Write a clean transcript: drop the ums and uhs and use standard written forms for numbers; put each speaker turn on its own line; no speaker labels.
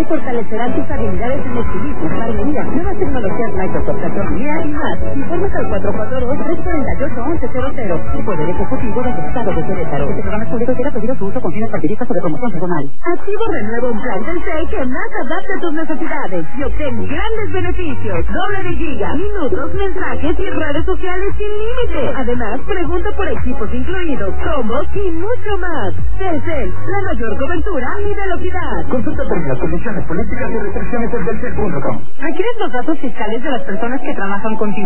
fortalecerán tus habilidades en estilismo, barbería, nuevas tecnologías Microsoft, gastronomía y más. Informes al 442-348-1100. Poder Ejecutivo del Estado de Querétaro. Este programa es público y queda prohibido su uso con fines partidistas o de promoción personal. Activo renueva un plan del CEI que más adapte a tus necesidades y obtén grandes beneficios. Doble de giga, minutos, mensajes y redes sociales sin límite. Además, pregunta por equipos incluidos, combos y mucho más. Telcel, la mayor cobertura y velocidad.
Consulta términos, condiciones, políticas y restricciones en Telcel.com.
¿Requieres los datos fiscales de las personas que trabajan contigo?